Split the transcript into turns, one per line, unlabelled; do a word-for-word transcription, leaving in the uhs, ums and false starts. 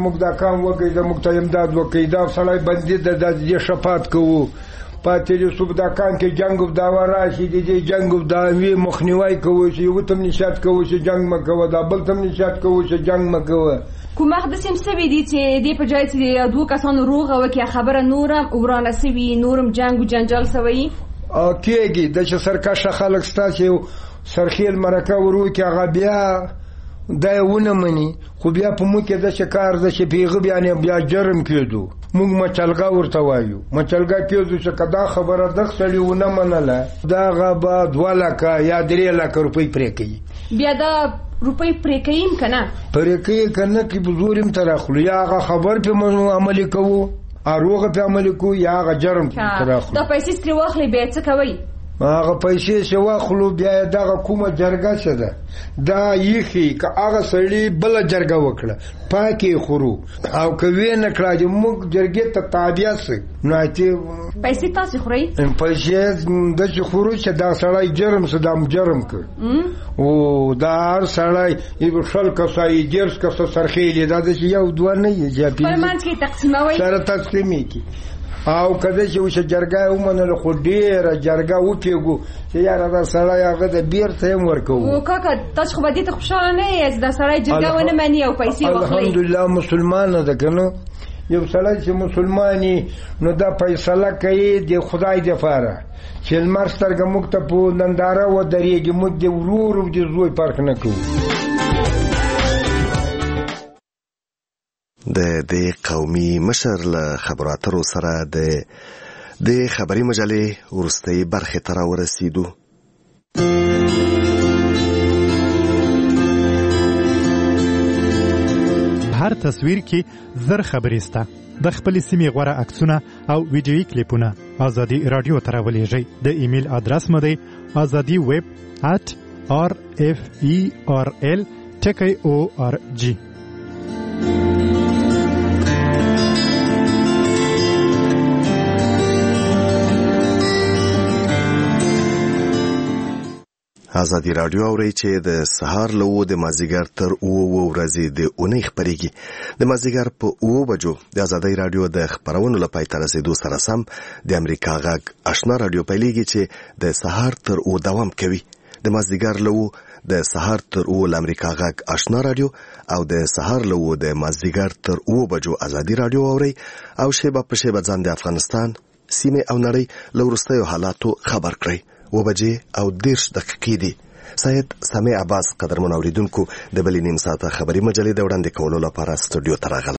زموږ دا کام وکړي زموږ ته امداد وکړي دا سړی بندي د دې شفاعت کوو په تلسکوپ دا کان کې جنگ او داوا راشي د دې جنگ او داوی مخنیوي کوو چې یو تم نشات کوو چې جنگ مکوه دا بل تم نشات کوو چې جنگ مکوه
کوم وخت سم سوي دي چې دې په ځای چې دوه کسانو روغه وکي خبره نورم ورانه سوي نورم جنگ او جنجال سوي
او کېږي د چې سرکشه خلک ستاسو سرخیل مرکه ورو کې هغه بیا دا ونه مني خو بیا په مو کې د شکار د شپېغه بیا بیا جرم کېدو موږ مچلګه ورته وایو مچلګه کېدو چې کدا خبره د خړی ونه منله دا غبا دوه لکه یا درې لکه روپۍ پرې کوي
بیا دا روپۍ پرې کوي کنه
پرې کوي کنه کې بزورم تراخلو یا هغه خبر په عملي کوو اروغه په عملي کوو یا هغه جرم تراخلو
دا پیسې سکري واخلې به څه کوي
هغه پیسې چې واخلو بیا دغه کومه جرګه څه ده دا یخي که هغه سړی بل جرګه وکړه پاکي خورو او کوي نه کړه چې موږ جرګې ته تابع سي نو ته
پیسې تاسو خوري
پیسې د چې خورو چې دا سړی جرم صدام جرم کړ او دا هر سړی یو شل کسای جرس کس سرخیلی دا چې یو دوه نه یې ځپی
پرمانځ کې تقسیموي
سره تقسیمي کی او کله چې وشه جرګه ومنل خو ډیره جرګه وپیګو چې یاره دا سړی هغه د بیرته هم ورکو
او کاکا تاسو خو به دې ته خوشاله نه یې دا سړی جرګه ونه مني او پیسې واخلي
الحمدلله مسلمان ده کنه یو سړی چې مسلمانی نو دا فیصله کوي د خدای د فاره چې لمر سترګه موږ ته په ننداره و درېږي موږ د ورور او د زوی فرق نه کوو
د دې قومي مشر له خبرو اترو سره د د خبري مجلې ورستۍ برخې ته راورسېدو.
هر تصویر کې زر خبرې سته. د خپل سیمې غوره عکسونه او ویډیویي کلیپونه ازادي رادیو ته راولېږئ. د ایمیل ادرس مو دی ازادي ویب ات آر اف ای آر ال ټکی او آر جی.
ازادي رادیو اوري چې د سهار لو د مازیګر تر اوو ورځې د اونۍ خبرېږي. د مازیګر په اوو بجو د ازادي رادیو د خبرونو لپاره تر رسیدو سره سم د امریکا غږ آشنا رادیو پیلېږي چې د سهار تر اوو دوام کوي. د مازیګر لو د سهار تر اوو د امریکا غږ آشنا رادیو او د سهار لو د مازیګر تر اوو بجو ازادي رادیو اوري او شیبه په شیبه ځان د افغانستان سیمه او نړۍ لورستیو حالاتو خبر کړئ. و بجې او دیرش دقیقې دي. سید سامع عباس قدرمن اوریدونکو د بلې نیم ساعته خبري مجلې د وړاندې کولو لپاره سټوډیو ته راغلی.